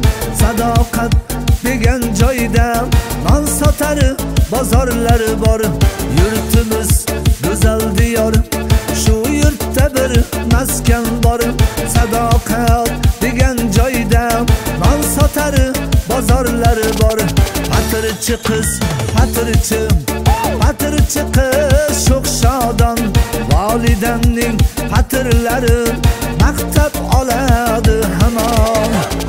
sadoqat degan joyda non sotari bozorlari bor. Yurtimiz go'zal diyor, shu yurtda bir maskan bor. Sadoqat degan joyda non sotari bozorlari bor. Patirchi qiz, patirchi qiz sho'xshodon, volidamning patirlari maqtab oladi hamon.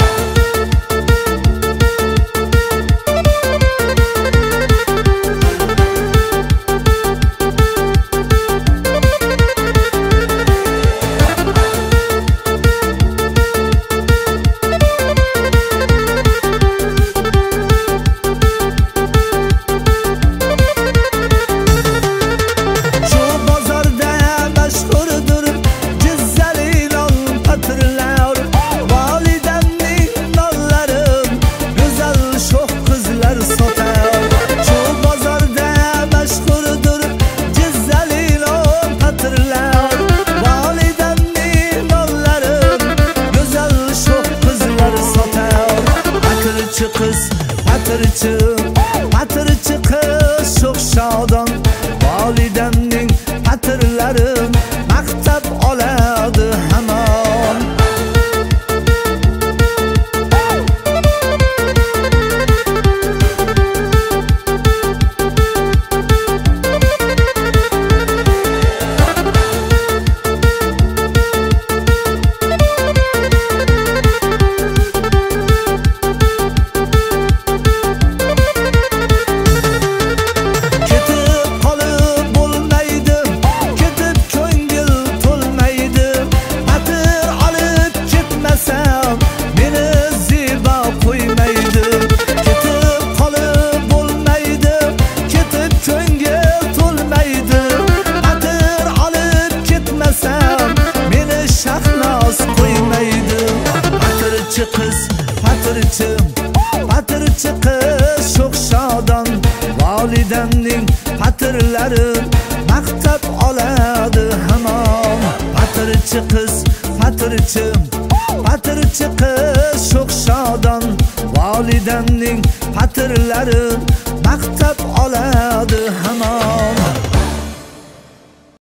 Patirchi qiz sho'xshodon, volidamning patirlari maqtab oladi hamon. Patirchi qiz sho'xshodon, volidamning patirlari maqtab oladi hamon. Patirchi qiz sho'xshodon, volidamning patirlari maqtab oladi